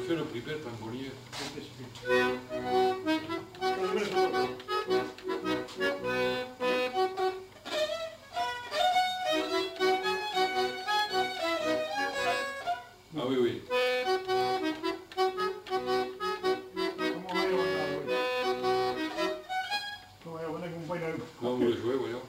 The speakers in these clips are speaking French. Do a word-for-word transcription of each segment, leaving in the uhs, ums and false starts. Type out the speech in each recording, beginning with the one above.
fait le pripet en Bollier. Ah oui, oui. Comment vous le jouez, voyons.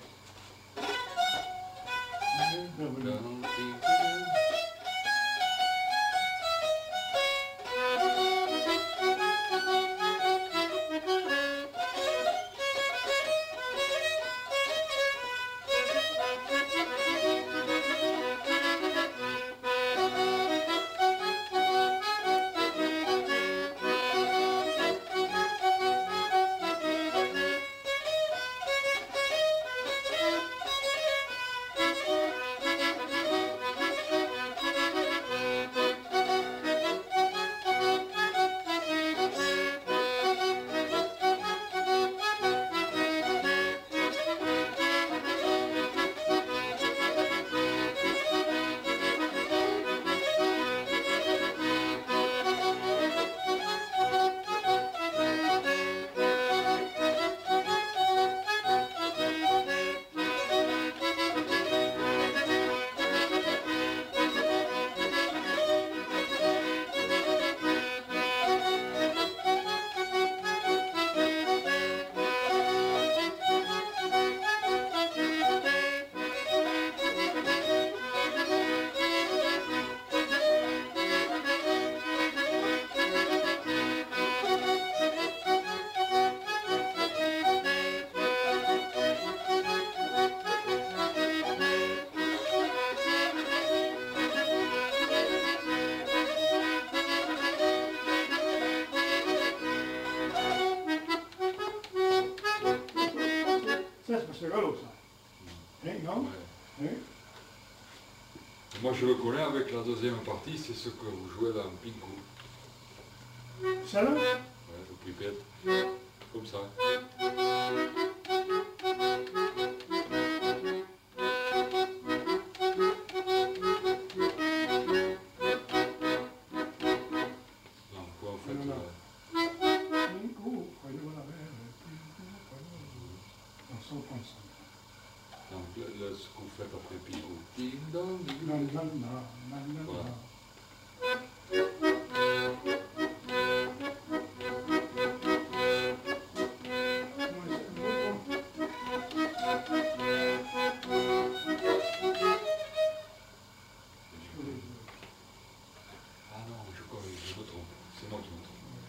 C'est rigolo ça. Hein, non? Ouais. Hein? Moi je le connais avec la deuxième partie, c'est ce que vous jouez dans Pinko. Ça là? Ouais, le pripet. Comme ça. Non, quoi en fait. Non, non. Euh... Pinko, près de la mer, Pinko, près de la mer. On s'en prend ça. Donc, là, ce que vous faites après Pinko. Ding dong, ding Non, dong. non, non, non, non, Voilà. non.